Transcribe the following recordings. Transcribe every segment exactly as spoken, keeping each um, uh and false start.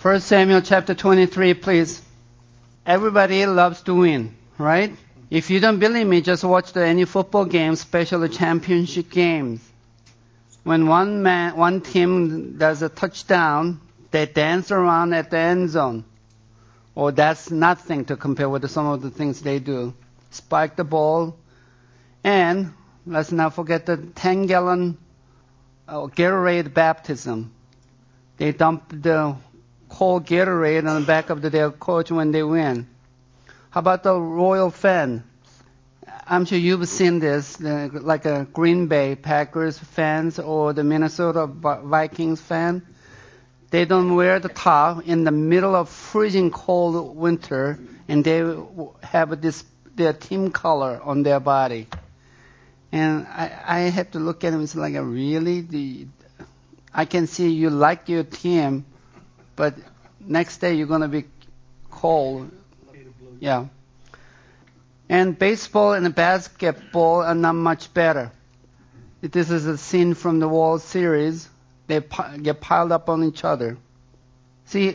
First Samuel chapter twenty-three, please. Everybody loves to win, right? If you don't believe me, just watch the any football game, especially championship games. When one man, one team does a touchdown, they dance around at the end zone. Or that's nothing to compare with some of the things they do. Spike the ball. And let's not forget the ten-gallon uh, Gatorade baptism. They dump the cold Gatorade on the back of the, their coach when they win. How about the Royal fan? I'm sure you've seen this, the, like a Green Bay Packers fans or the Minnesota Vikings fan. They don't wear the top in the middle of freezing cold winter, and they have this their team color on their body. And I, I had to look at them. It's like, a really, the, I can see you like your team, but next day you're going to be cold. Yeah. And baseball and basketball are not much better. This is a scene from the World Series. They pi- get piled up on each other. See,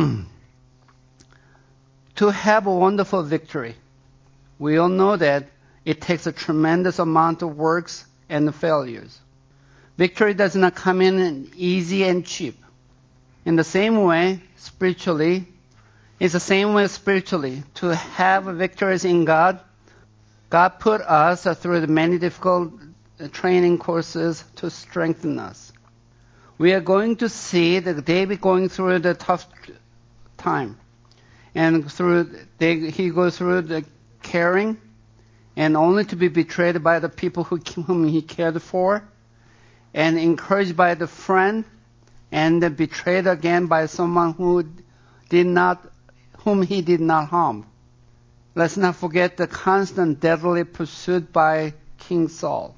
to have a wonderful victory, we all know that it takes a tremendous amount of works and failures. Victory does not come in easy and cheap. In the same way, spiritually, it's the same way spiritually. To have victories in God, God put us through the many difficult training courses to strengthen us. We are going to see that David going through the tough time. And through they, he goes through the caring, and only to be betrayed by the people who, whom he cared for, and encouraged by the friend, and betrayed again by someone who did not, whom he did not harm. Let's not forget the constant deadly pursuit by King Saul.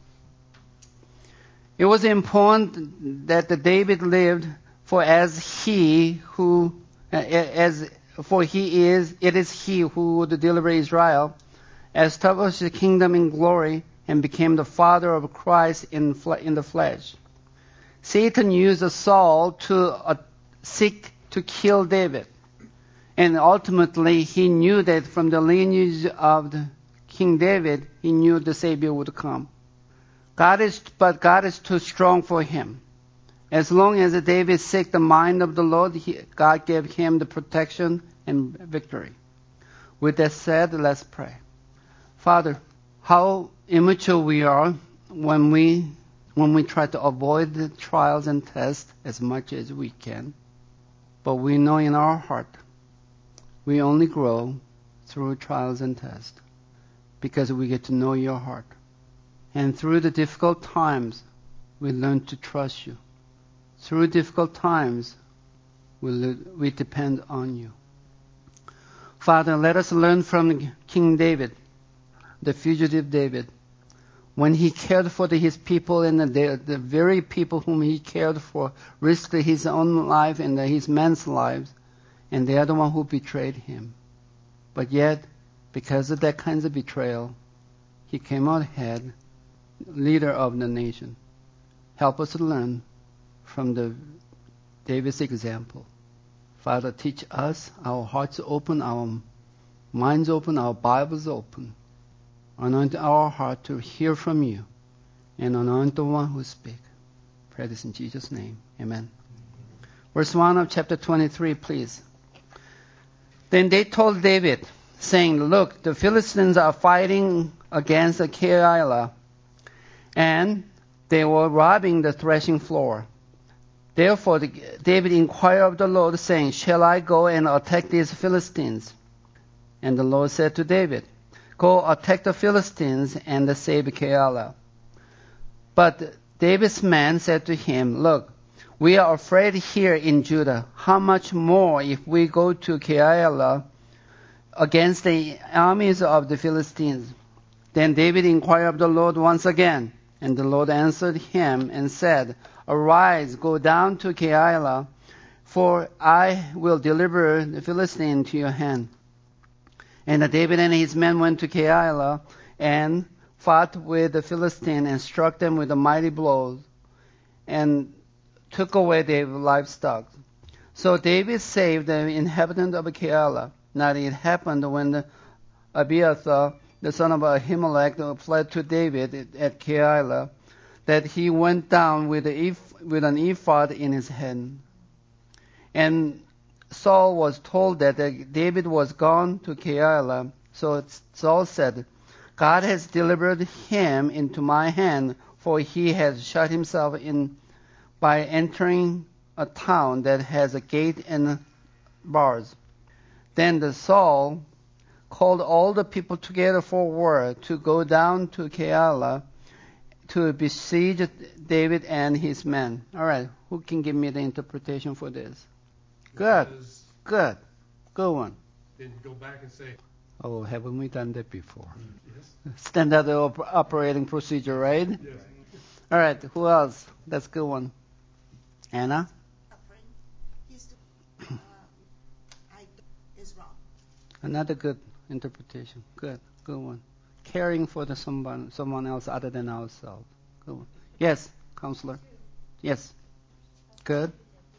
It was important that the David lived for as he who, as for he is, it is he who would deliver Israel, established the kingdom in glory, and became the father of Christ in in the flesh. Satan used Saul to uh, seek to kill David. And ultimately, he knew that from the lineage of the King David, he knew the Savior would come. God is, but God is too strong for him. As long as David seeked the mind of the Lord, he, God gave him the protection and victory. With that said, let's pray. Father, how immature we are when we when we try to avoid the trials and tests as much as we can. But we know in our heart, we only grow through trials and tests because we get to know your heart. And through the difficult times, we learn to trust you. Through difficult times, we, le- we depend on you. Father, let us learn from King David, the fugitive David. When he cared for the, his people and the, the very people whom he cared for risked his own life and the, his men's lives, and they are the one who betrayed him. But yet, because of that kind of betrayal, he came out ahead, leader of the nation. Help us to learn from the David's example. Father, teach us, our hearts open, our minds open, our Bibles open. Anoint our heart to hear from you, and anoint the one who speaks. Pray this in Jesus' name. Amen. Verse one of chapter twenty-three, please. Then they told David, saying, look, the Philistines are fighting against Keilah, and they were robbing the threshing floor. Therefore, the, David inquired of the Lord, saying, shall I go and attack these Philistines? And the Lord said to David, go attack the Philistines and save Keilah. But David's men said to him, look, we are afraid here in Judah. How much more if we go to Keilah against the armies of the Philistines? Then David inquired of the Lord once again, and the Lord answered him and said, arise, go down to Keilah, for I will deliver the Philistine into your hand. And David and his men went to Keilah and fought with the Philistine and struck them with a mighty blow and took away their livestock. So David saved the inhabitant of Keilah. Now it happened when Abiathar, the son of Ahimelech, fled to David at Keilah, that he went down with, a, with an ephod in his hand. And Saul was told that David was gone to Keilah. So Saul said, God has delivered him into my hand, for he has shut himself in by entering a town that has a gate and bars. Then the Saul called all the people together for war to go down to Keilah to besiege David and his men. All right, who can give me the interpretation for this? Good, good, good one. Then go back and say, oh, haven't we done that before? yes. Standard op- operating procedure, right? Yes. All right, who else? That's a good one. Anna? Another good interpretation. Good, good one. Caring for the someone, someone else other than ourselves. Good one. Yes, counselor. Yes. Good.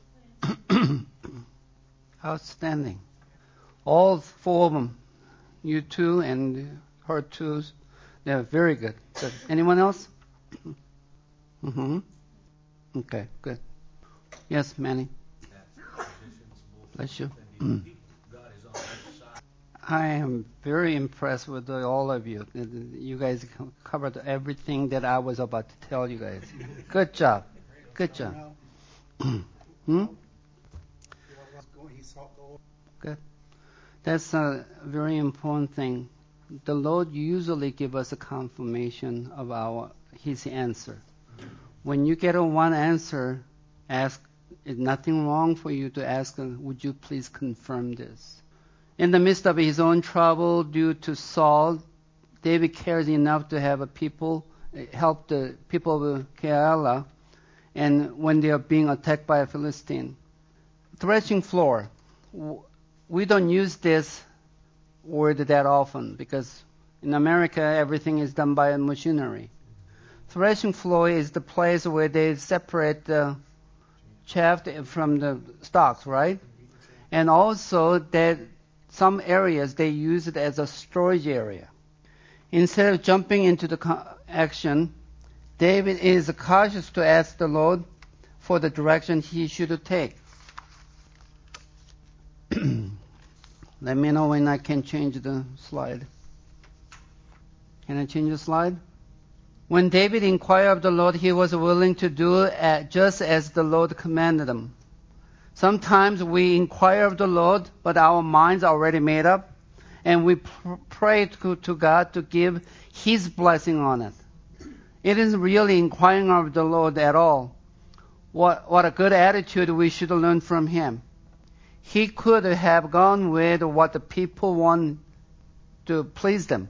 Outstanding. All four of them. You two and her two. They're very good. Good. Anyone else? Mm-hmm. Okay, good. Yes, Manny. Bless you. I am very impressed with all of you. You guys covered everything that I was about to tell you guys. Good job. Good job. Hmm? Good. That's a very important thing. The Lord usually gives us a confirmation of our His answer. When you get a one answer, ask, is nothing wrong for you to ask, would you please confirm this? In the midst of his own trouble due to Saul, David cares enough to have a people help the people of Keilah, and when they are being attacked by a Philistine. Threshing floor. We don't use this word that often because in America everything is done by machinery. Threshing floor is the place where they separate the chaff from the stalks, right? And also that some areas they use it as a storage area. Instead of jumping into the action, David is cautious to ask the Lord for the direction he should take. Let me know when I can change the slide. Can I change the slide? When David inquired of the Lord, he was willing to do just as the Lord commanded him. Sometimes we inquire of the Lord, but our minds are already made up, and we pr- pray to, to God to give His blessing on it. It isn't really inquiring of the Lord at all. What, what a good attitude we should learn from Him. He could have gone with what the people want to please them.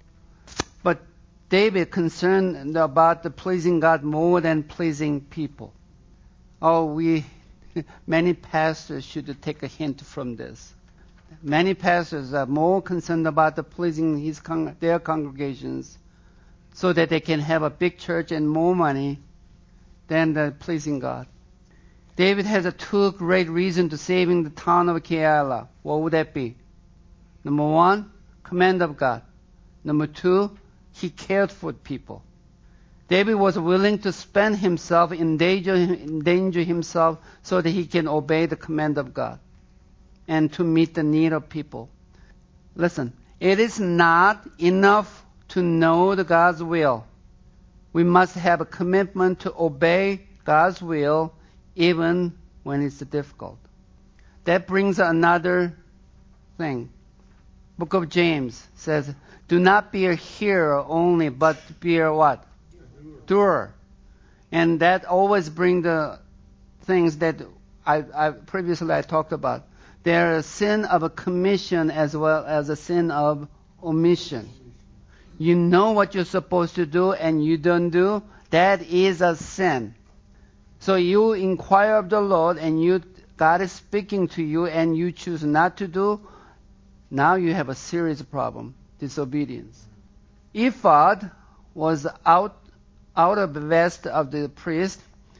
But David concerned about the pleasing God more than pleasing people. Oh, we, many pastors should take a hint from this. Many pastors are more concerned about the pleasing his con- their congregations so that they can have a big church and more money than the pleasing God. David has a two great reasons to saving the town of Keilah. What would that be? Number one, command of God. Number two, he cared for people. David was willing to spend himself, endanger, endanger himself so that he can obey the command of God and to meet the need of people. Listen, it is not enough to know the God's will. We must have a commitment to obey God's will even when it's difficult. That brings another thing. Book of James says, do not be a hearer only, but be a what? Doer. And that always brings the things that I, I previously I talked about. There is a sin of a commission as well as a sin of omission. You know what you're supposed to do and you don't do, that is a sin. So you inquire of the Lord and you God is speaking to you and you choose not to do, now you have a serious problem, disobedience. Ephod was out out of the vest of the priest,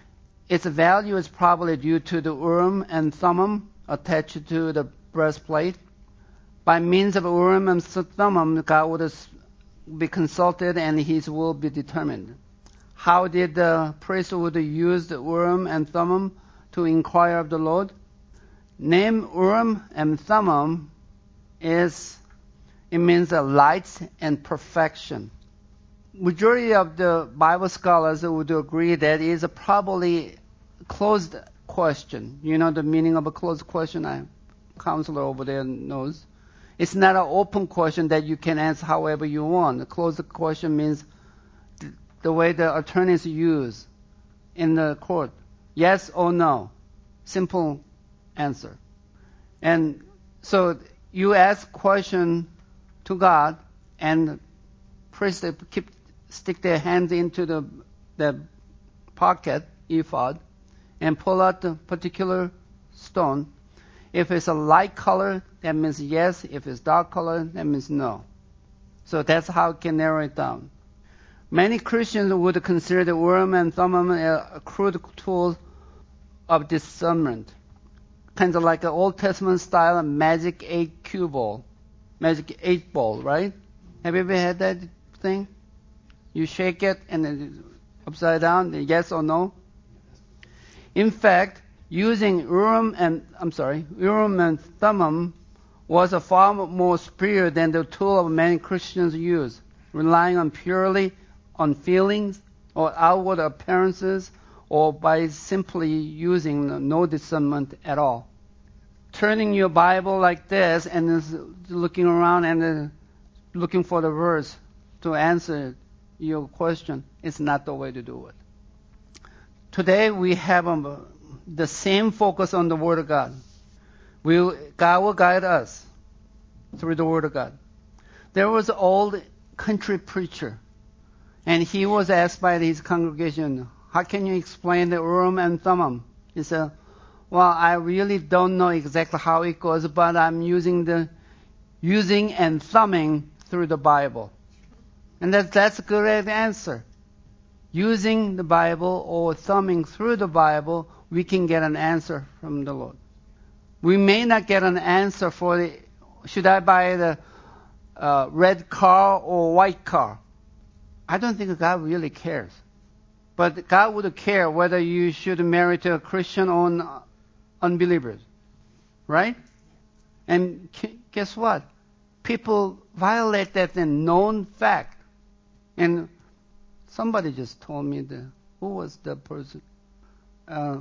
its value is probably due to the Urim and Thummim attached to the breastplate. By means of Urim and Thummim, God would be consulted and his will be determined. How did the priesthood use the Urim and Thummim to inquire of the Lord? Name Urim and Thummim is, it means a light and perfection. Majority of the Bible scholars would agree that it is a probably closed question. You know the meaning of a closed question? A counselor over there knows. It's not an open question that you can answer however you want. A closed question means th- the way the attorneys use in the court. Yes or no. Simple answer. And so you ask question to God, and priests keep stick their hand into the the pocket ephod and pull out the particular stone. If it's a light color, that means yes. If it's dark color, that means no. So that's how you can narrow it down. Many Christians would consider the Urim and Thummim a crude tool of discernment, kind of like an Old Testament style magic eight cue ball, magic eight ball, right? Have you ever had that thing? You shake it and then upside down, yes or no? In fact, using Urim and I'm sorry, Urim and Thummim was a far more superior than the tool of many Christians use, relying on purely on feelings or outward appearances, or by simply using no discernment at all. Turning your Bible like this and looking around and looking for the verse to answer your question is not the way to do it. Today we have um, the same focus on the Word of God. We, God will guide us through the Word of God. There was an old country preacher, and he was asked by his congregation, how can you explain the Urim and Thummim? He said, well, I really don't know exactly how it goes, but I'm using the using and thumbing through the Bible. And that, that's a good answer. Using the Bible or thumbing through the Bible, we can get an answer from the Lord. We may not get an answer for the, should I buy the uh, red car or white car? I don't think God really cares. But God would care whether you should marry to a Christian or an unbeliever. Right? And guess what? People violate that in known fact. And somebody just told me, the, who was the person? Uh,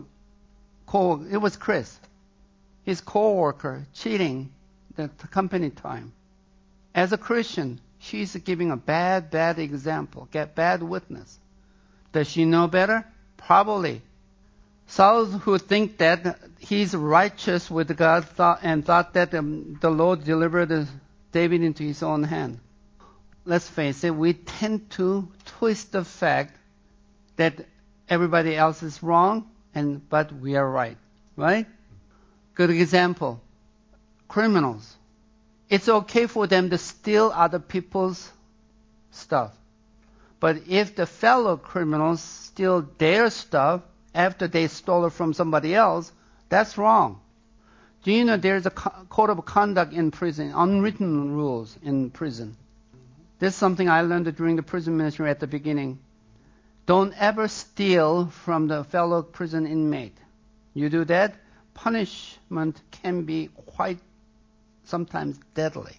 co- it was Chris. His co-worker cheating the company time. As a Christian, she's giving a bad, bad example, get bad witness. Does she know better? Probably. Saul, who think that he's righteous with God thought, and thought that um, the Lord delivered David into his own hand. Let's face it, we tend to twist the fact that everybody else is wrong, and but we are right. Right? Good example. Criminals. It's okay for them to steal other people's stuff. But if the fellow criminals steal their stuff after they stole it from somebody else, that's wrong. Do you know there's a code of conduct in prison, unwritten rules in prison? This is something I learned during the prison ministry at the beginning. Don't ever steal from the fellow prison inmate. You do that, punishment can be quite sometimes deadly.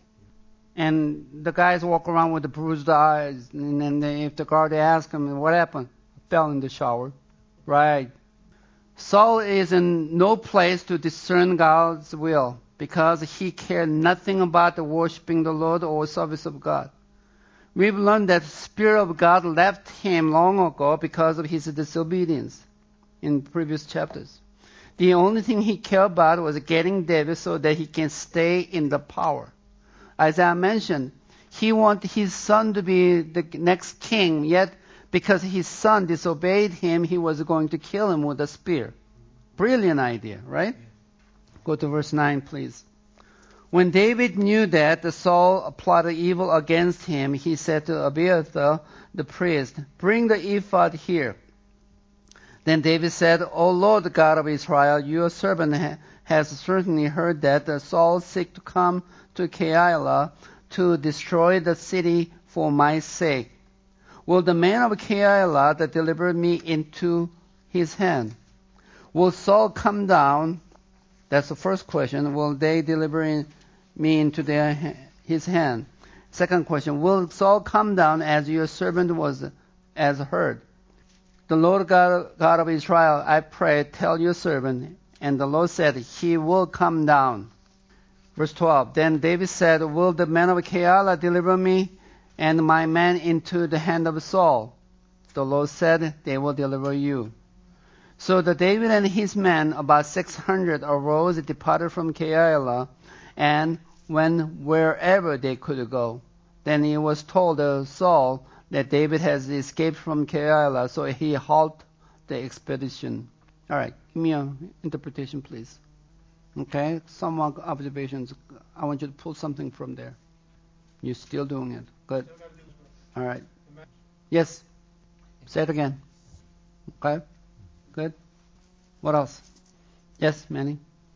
And the guys walk around with the bruised eyes, and then they, if the guard asks him, what happened? I fell in the shower. Right. Saul is in no place to discern God's will because he cared nothing about the worshiping the Lord or service of God. We've learned that the Spirit of God left him long ago because of his disobedience in previous chapters. The only thing he cared about was getting David so that he can stay in the power. As I mentioned, he wanted his son to be the next king, yet because his son disobeyed him, he was going to kill him with a spear. Brilliant idea, right? Go to verse nine, please. When David knew that Saul plotted evil against him, he said to Abiathar, the priest, bring the ephod here. Then David said, O Lord God of Israel, your servant ha- has certainly heard that uh, Saul seek to come to Keilah to destroy the city for my sake. Will the men of Keilah that deliver me into his hand? Will Saul come down? That's the first question. Will they deliver in, me into their, his hand? Second question. Will Saul come down as your servant was as heard? The Lord God, God of Israel, I pray, tell your servant. And the Lord said, he will come down. Verse twelve. Then David said, will the men of Keilah deliver me and my men into the hand of Saul? The Lord said, they will deliver you. So the David and his men, about six hundred, arose and departed from Keilah, and went wherever they could go. Then he was told of Saul that David has escaped from Keilah, so he halted the expedition. All right, give me an interpretation, please. Okay, some more observations. I want you to pull something from there. You're still doing it. Good. All right. Yes. Say it again. Okay. Good. What else? Yes, Manny.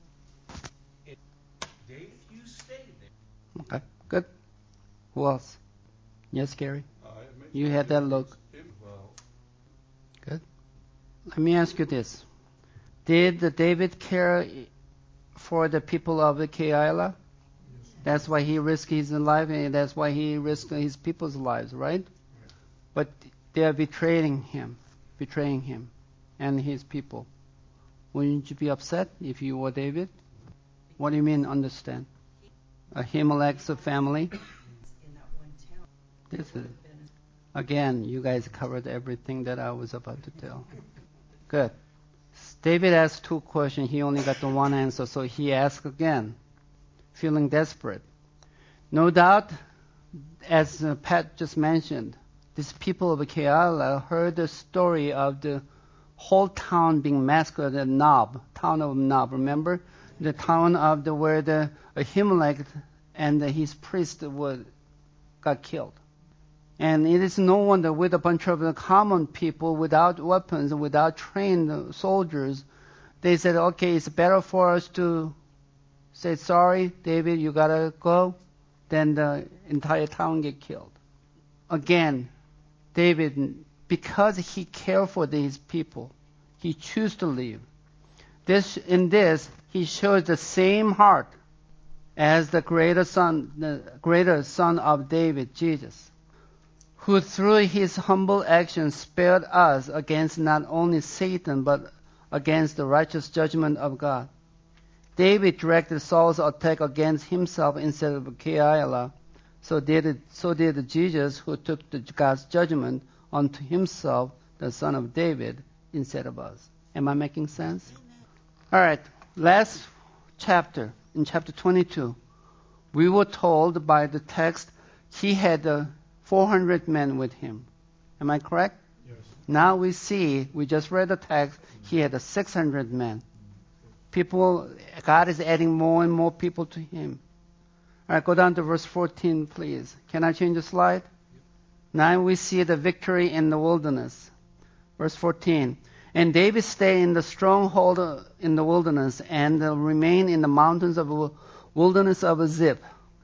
Dave, you stayed there. Okay. Good. Who else? Yes, Gary. Uh, You had that look. Well, Good. Let me ask you this: did David care for the people of Keilah? That's why he risked his life, and that's why he risked his people's lives, right? But they are betraying him, betraying him and his people. Wouldn't you be upset if you were David? What do you mean, understand? Ahimelech's family? This is, again, you guys covered everything that I was about to tell. Good. David asked two questions. He only got the one answer, so he asked again, feeling desperate. No doubt, as uh, Pat just mentioned, these people of Keilah heard the story of the whole town being massacred at Nob, town of Nob. Remember? The town of the where the Ahimelech and his priest were, got killed. And it is no wonder with a bunch of the common people without weapons, without trained soldiers, they said, okay, it's better for us to say, sorry, David, you gotta go, than the entire town get killed. Again, David, because he cared for these people, he chose to leave. This, in this, he shows the same heart as the greater son, the greater son of David, Jesus, who through his humble actions spared us against not only Satan, but against the righteous judgment of God. David directed Saul's attack against himself instead of Keilah. So did, so did Jesus, who took the, God's judgment onto himself, the son of David, instead of us. Am I making sense? All right, last chapter, in chapter twenty-two, we were told by the text he had uh, four hundred men with him. Am I correct? yes. Now we see, we just read the text, he had uh, six hundred men. People, God is adding more and more people to him. All right, go down to verse fourteen, please. Can I change the slide? Now we see the victory in the wilderness. Verse fourteen. And David stayed in the stronghold in the wilderness and remained in the mountains of the wilderness of Ziph.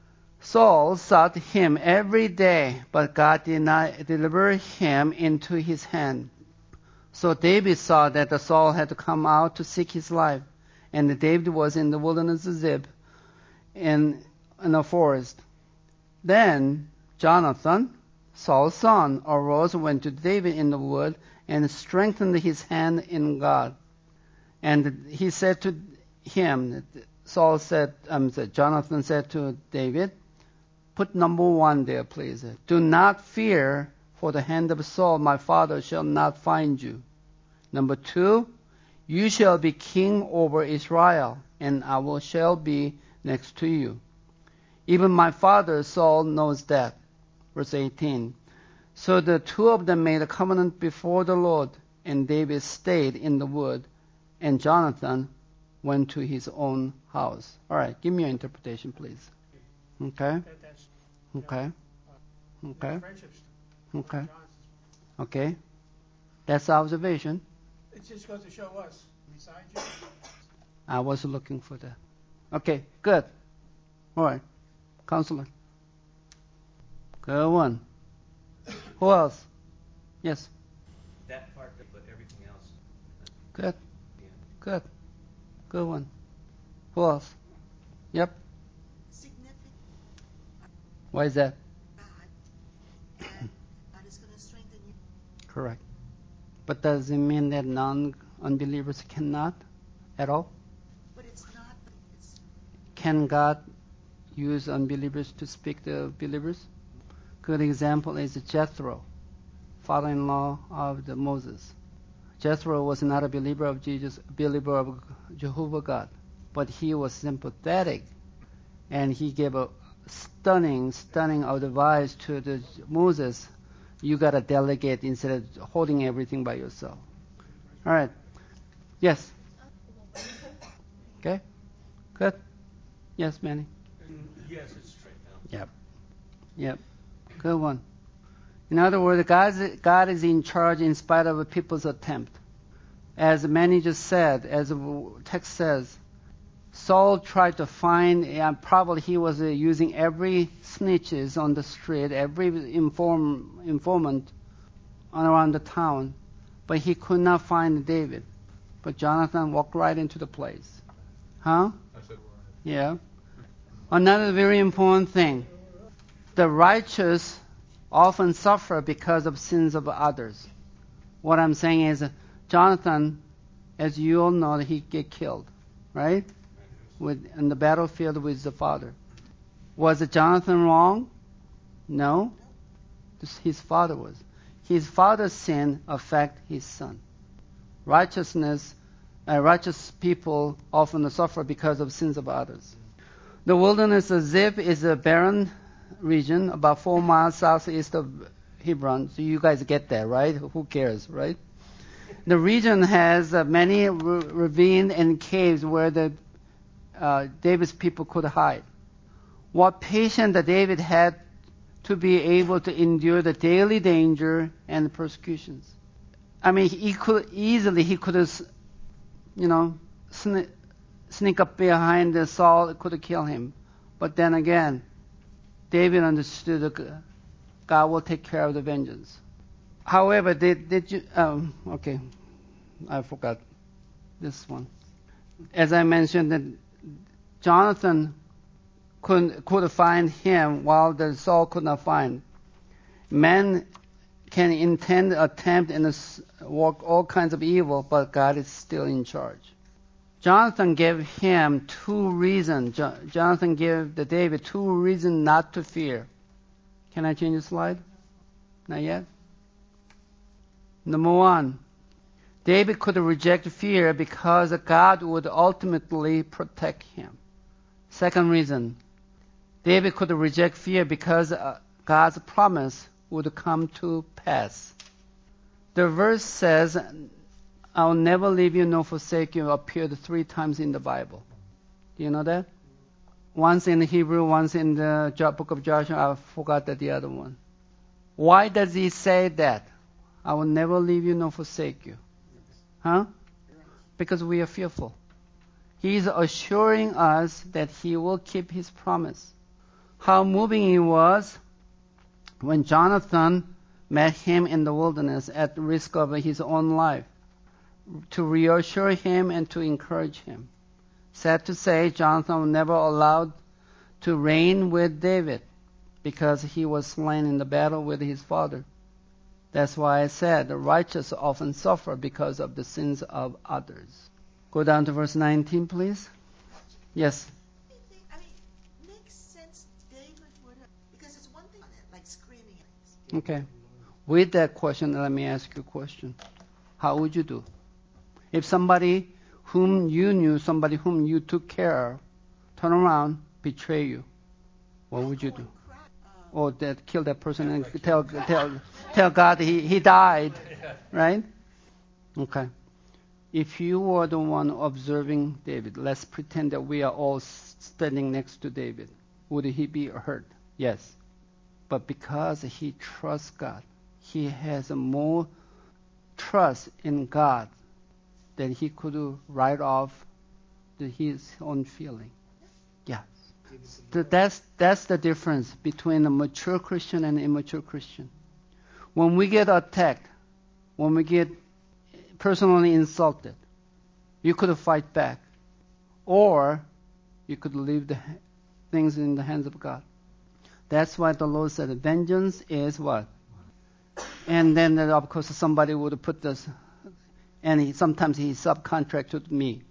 Saul sought him every day, but God did not deliver him into his hand. So David saw that the Saul had to come out to seek his life, and David was in the wilderness of Ziph in, in a forest. Then Jonathan, Saul's son, arose and went to David in the wood and strengthened his hand in God. And he said to him, Saul said, um, Jonathan said to David, put number one there, please. Do not fear, for the hand of Saul, my father, shall not find you. Number two, you shall be king over Israel, and I will shall be next to you. Even my father Saul knows that. Verse eighteen. So the two of them made a covenant before the Lord, and David stayed in the wood, and Jonathan went to his own house. All right, give me your interpretation, please. Okay? That, that's, Okay? Okay? friendships. Okay? Okay? That's observation. It just goes to show us, besides you. I was looking for that. Okay, good. All right. Counselor. Good one. Who else? Yes. That part, but everything else. Good. Yeah. Good. Good one. Who else? Yep. Significant Why is that? God, and God is going to strengthen you. Correct. But does it mean that non-unbelievers cannot at all? But it's not, it's, Can God use unbelievers to speak to believers? Good example is Jethro, father-in-law of the Moses. Jethro was not a believer of Jesus, believer of Jehovah God, but he was sympathetic, and he gave a stunning, stunning advice to the Moses. You gotta delegate instead of holding everything by yourself. All right. Yes. Okay. Good. Yes, Manny. Yes, it's straight now. Yep. Yep. Good one. In other words, God, God is in charge in spite of people's attempt. As Manny just said, as the text says, Saul tried to find, and probably he was uh, using every snitches on the street, every inform, informant around the town, but he could not find David. But Jonathan walked right into the place. Huh? I said, Yeah. Another very important thing. The righteous often suffer because of sins of others. What I'm saying is, Jonathan, as you all know, he get killed, right? With, in the battlefield with the father. Was it Jonathan wrong? No. His father was. His father's sin affect his son. Righteousness, uh, righteous people often suffer because of sins of others. The wilderness of Ziph is a barren region about four miles southeast of Hebron. So you guys get that, right? Who cares, right? The region has uh, many r- ravines and caves where the uh, David's people could hide. What patience that David had to be able to endure the daily danger and persecutions. I mean, he could easily he could have, you know, sne- sneak up behind the Saul, could kill him. But then again, David understood that God will take care of the vengeance. However, did did you? Um, okay, I forgot this one. As I mentioned, that Jonathan could could find him while the Saul could not find. Men can intend, attempt, and work all kinds of evil, but God is still in charge. Jonathan gave him two reasons. Jo- Jonathan gave the David two reasons not to fear. Can I change the slide? Not yet? Number one, David could reject fear because God would ultimately protect him. Second reason, David could reject fear because God's promise would come to pass. The verse says, I'll never leave you nor forsake you, appeared three times in the Bible. Do you know that? Once in Hebrew, once in the book of Joshua. I forgot that the other one. Why does he say that? I will never leave you nor forsake you. Huh? Because we are fearful. He is assuring us that he will keep his promise. How moving it was when Jonathan met him in the wilderness at the risk of his own life, to reassure him and to encourage him. Sad to say, Jonathan was never allowed to reign with David because he was slain in the battle with his father. That's why I said the righteous often suffer because of the sins of others. Go down to verse nineteen, please. Yes. I mean, makes sense David would have, because it's one thing on it, like screaming. Okay. With that question, let me ask you a question. How would you do? If somebody whom you knew, somebody whom you took care of, turn around, betray you, what would you do? Or that kill that person and tell tell tell God he, he died, right? Okay. If you were the one observing David, let's pretend that we are all standing next to David. Would he be hurt? Yes. But because he trusts God, he has more trust in God that he could write off the, his own feeling. Yes. Th- That's, that's the difference between a mature Christian and an immature Christian. When we get attacked, when we get personally insulted, you could fight back. Or you could leave the ha- things in the hands of God. That's why the Lord said, vengeance is what? And then, uh, of course, somebody would put this, and he, sometimes he subcontracted me.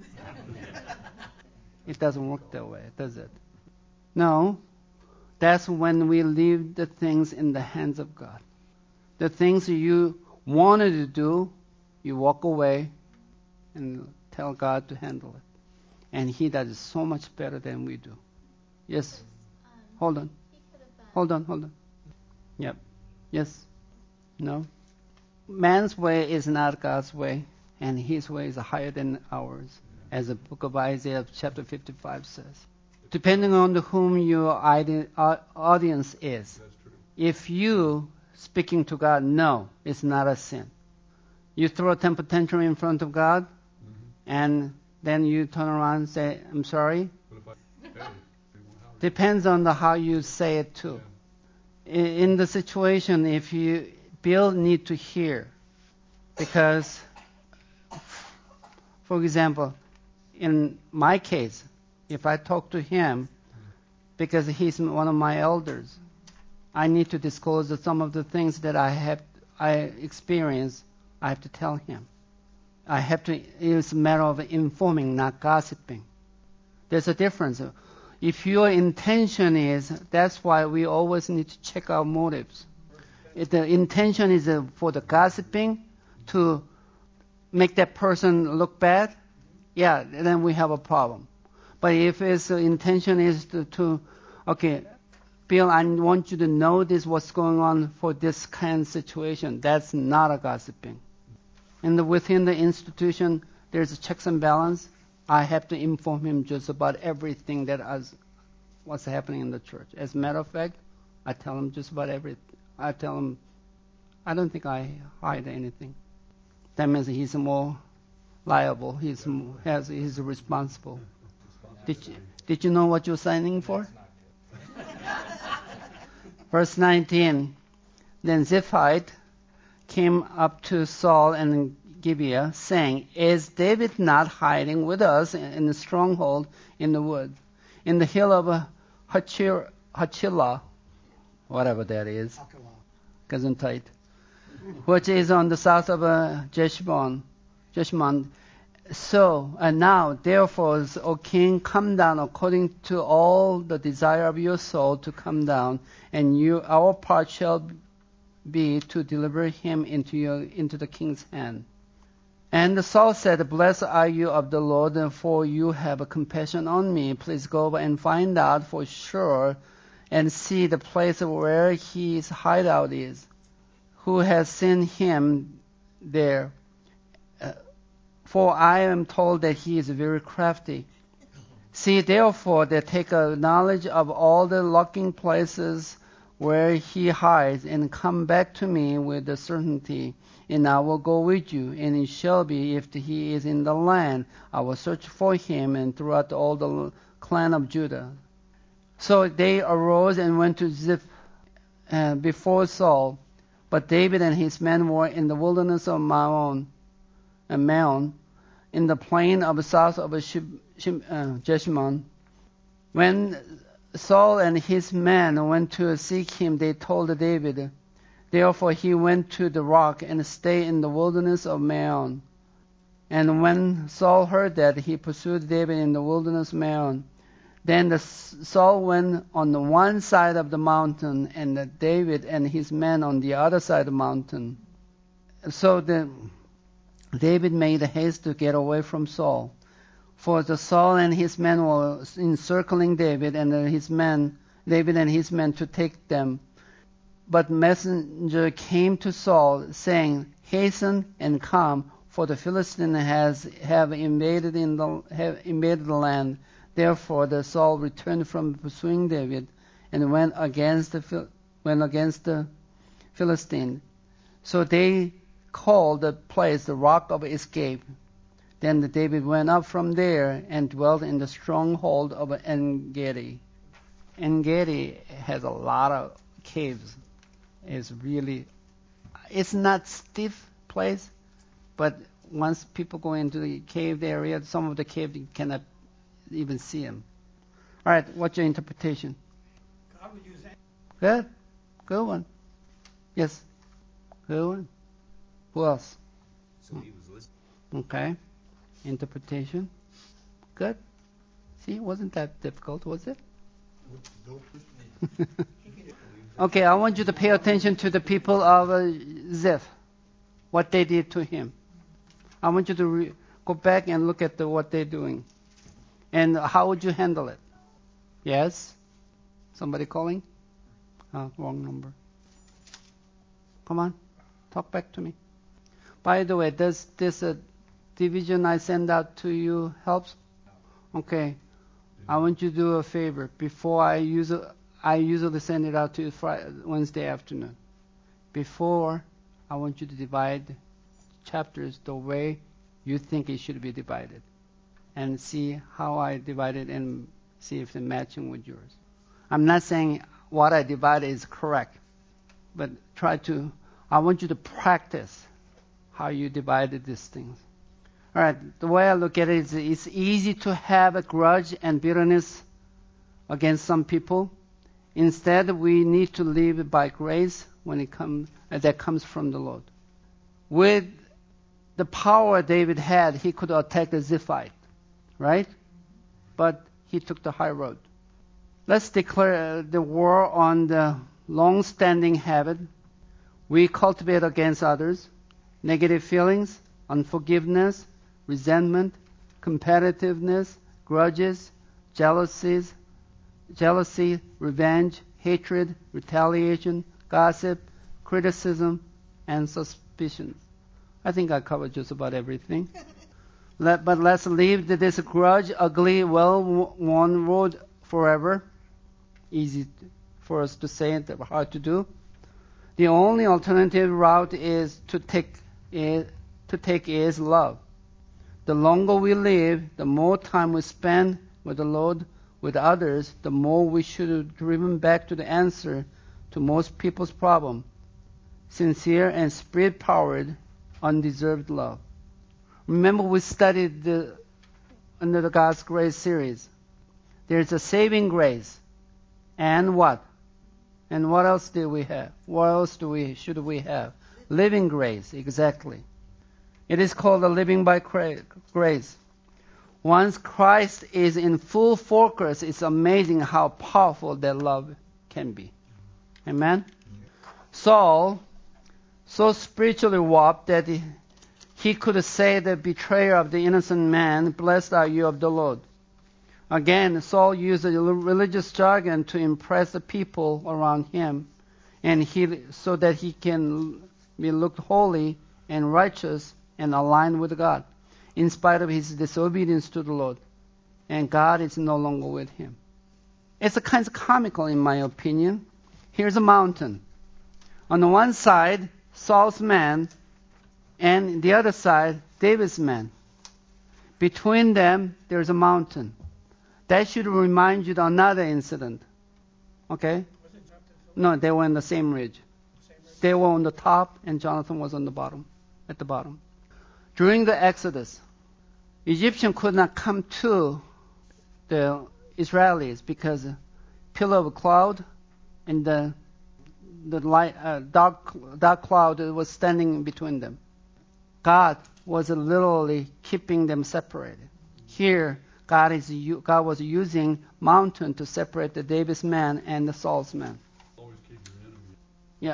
It doesn't work that way, does it? No. That's when we leave the things in the hands of God. The things you wanted to do, you walk away and tell God to handle it. And He does it so much better than we do. Yes? Hold on. Hold on, hold on. Yep. Yes? No? Man's way is not God's way, and His way is higher than ours, as the book of Isaiah chapter fifty-five says. Depending on whom your audience is. If you speaking to God, no, it's not a sin. You throw a temper tantrum in front of God, mm-hmm. and then you turn around and say, I'm sorry. Depends on the how you say it too. Yeah. In, in the situation, if you, Bill need to hear, because, for example, in my case, if I talk to him, because he's one of my elders, I need to disclose some of the things that I have I experienced. I have to tell him. I have to. It's a matter of informing, not gossiping. There's a difference. If your intention is, that's why we always need to check our motives. If the intention is for the gossiping to make that person look bad, yeah, then we have a problem. But if its intention is to, to okay, Bill, I want you to know this, what's going on for this kind of situation. That's not a gossiping. And the, within the institution, there's a checks and balance. I have to inform him just about everything that is, what's happening in the church. As a matter of fact, I tell him just about everything. I tell him, I don't think I hide anything. That means he's more liable. He's more, has, he's responsible. Did you, did you know what you're signing for? Verse nineteen, then Ziphite came up to Saul and Gibeah, saying, is David not hiding with us in the stronghold in the wood, in the hill of Hachilah, whatever that is, Gesundheit, which is on the south of uh, Jeshimon, Jeshimon. So, and now, therefore, O king, come down according to all the desire of your soul to come down, and you, our part shall be to deliver him into your, into the king's hand. And Saul said, blessed are you of the Lord, for you have compassion on me. Please go and find out for sure, and see the place where his hideout is. Who has sent him there? Uh, For I am told that he is very crafty. See, therefore, that take a knowledge of all the lurking places where he hides, and come back to me with the certainty, and I will go with you. And it shall be, if he is in the land, I will search for him, and throughout all the clan of Judah. So they arose and went to Ziph uh, before Saul, but David and his men were in the wilderness of Maon, uh, Maon, in the plain of the south of Shib, Shib, uh, Jeshimon. When Saul and his men went to seek him, they told David. Therefore he went to the rock and stayed in the wilderness of Maon. And when Saul heard that, he pursued David in the wilderness of Maon. Then the Saul went on the one side of the mountain, and the David and his men on the other side of the mountain. So the David made haste to get away from Saul. For the Saul and his men were encircling David and his men, David and his men to take them. But messenger came to Saul, saying, hasten and come, for the Philistines has have invaded in the have invaded the land. Therefore the Saul returned from pursuing David and went against the went against the Philistine. So they called the place the Rock of Escape. Then David went up from there and dwelt in the stronghold of En-gedi. En-gedi has a lot of caves. It's really, it's not stiff place, but once people go into the cave area, some of the cave you cannot even see them. All right, what's your interpretation? God would use that. Good, good one. Yes, good one. Who else? So he was listening. Okay, interpretation. Good. See, wasn't that difficult, was it? Okay, I want you to pay attention to the people of uh, Ziph, what they did to him. I want you to re- go back and look at the, what they're doing. And how would you handle it? Yes? Somebody calling? Oh, wrong number. Come on, talk back to me. By the way, does this uh, division I send out to you helps? Okay. I want you to do a favor. Before I use it, I usually send it out to you Friday, Wednesday afternoon. Before, I want you to divide chapters the way you think it should be divided, and see how I divide it and see if it's matching with yours. I'm not saying what I divided is correct, but try to. I want you to practice how you divided these things. All right, the way I look at it is it's easy to have a grudge and bitterness against some people. Instead, we need to live by grace when it comes uh, that comes from the Lord. With the power David had, he could attack the Ziphite, right? But he took the high road. Let's declare the war on the long-standing habit we cultivate against others, negative feelings, unforgiveness, resentment, competitiveness, grudges, jealousies, jealousy, revenge, hatred, retaliation, gossip, criticism, and suspicion. I think I covered just about everything. Let, but let's leave this grudge, ugly, well-worn road forever. Easy for us to say and hard to do. The only alternative route is to take is, to take is love. The longer we live, the more time we spend with the Lord, with others, the more we should have driven back to the answer to most people's problem: sincere and spirit-powered, undeserved love. Remember, we studied the under the God's Grace series. There's a saving grace, and what? And what else do we have? What else do we should we have? Living grace, exactly. It is called the living by grace. Once Christ is in full focus, it's amazing how powerful that love can be. Amen? Saul, so spiritually warped that he, he could say the betrayer of the innocent man, "Blessed are you of the Lord." Again, Saul used a religious jargon to impress the people around him, and he so that he can be looked holy and righteous and aligned with God, in spite of his disobedience to the Lord. And God is no longer with him. It's a kind of comical, in my opinion. Here's a mountain. On the one side, Saul's man, and the other side, David's man. Between them, there's a mountain. That should remind you of another incident. Okay? No, they were on the same ridge. They were on the top, and Jonathan was on the bottom, at the bottom. During the Exodus, Egyptians could not come to the Israelis because a pillar of cloud and the the light, uh, dark dark cloud was standing between them. God was literally keeping them separated. Here, God is God was using mountain to separate the David's man and the Saul's man. Always keep your enemy. Yeah.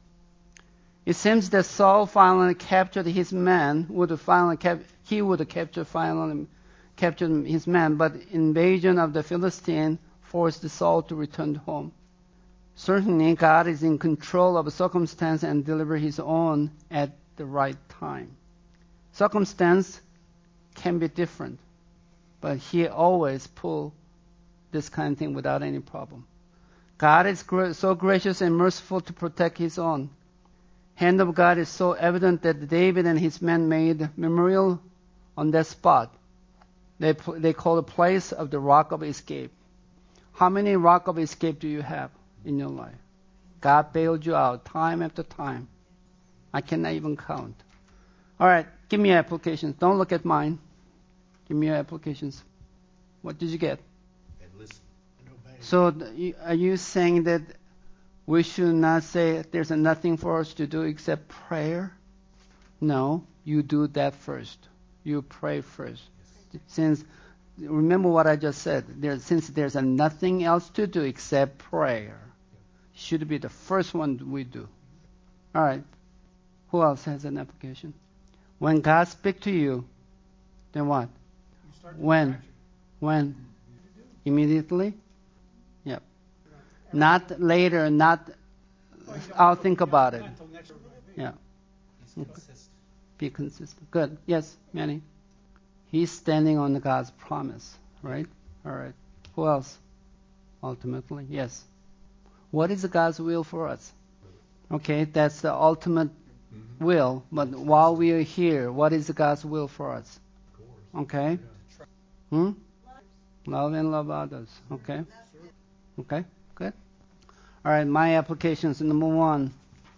It seems that Saul finally captured his man. Would finally cap- he would capture finally captured his man, but invasion of the Philistine forced Saul to return home. Certainly, God is in control of circumstance and deliver His own at the right time. Circumstance can be different, but He always pull this kind of thing without any problem. God is gra- so gracious and merciful to protect His own. Hand of God is so evident that David and his men made memorial on that spot. They, they call the place of the rock of escape. How many rock of escape do you have in your life? God bailed you out time after time. I cannot even count. All right, give me your applications. Don't look at mine. Give me your applications. What did you get? And listen. So are you saying that we should not say there's nothing for us to do except prayer? No, you do that first. You pray first. Since remember what I just said. There, since there's nothing else to do except prayer, should be the first one we do. All right. Who else has an application? When God speaks to you, then what? You start to When? action. When? Immediately? Yep. Not later, not Oh, you don't- I'll think about it. Not until next week. Yeah. He's consistent. Be consistent. Good. Yes, Manny. He's standing on God's promise, right? All right. Who else? Ultimately, yes. What is God's will for us? Okay, that's the ultimate will. But while we are here, what is God's will for us? Okay? Hmm? Love and love others. Okay? Okay, good. All right, my applications. Number one.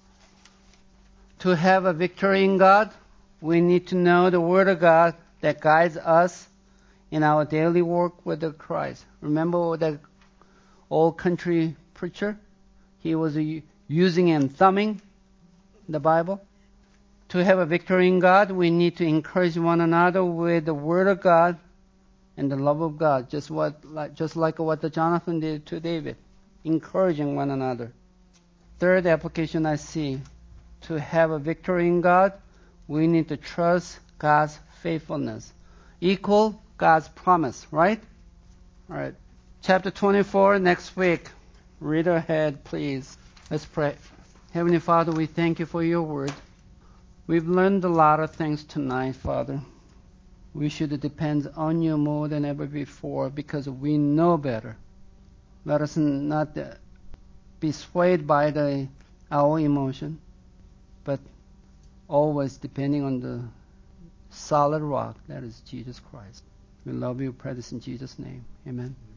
To have a victory in God, we need to know the Word of God that guides us in our daily work with the Christ. Remember that old country preacher? He was using and thumbing the Bible. To have a victory in God, we need to encourage one another with the Word of God and the love of God, just what, like, just like what the Jonathan did to David, encouraging one another. Third application I see, to have a victory in God, we need to trust God's faithfulness. Equal God's promise, right? All right. Chapter twenty-four next week. Read ahead, please. Let's pray. Heavenly Father, we thank you for your word. We've learned a lot of things tonight, Father. We should depend on you more than ever before because we know better. Let us not be swayed by the, our emotion, but always depending on the solid rock that is Jesus Christ. We love you, pray this in Jesus' name. Amen.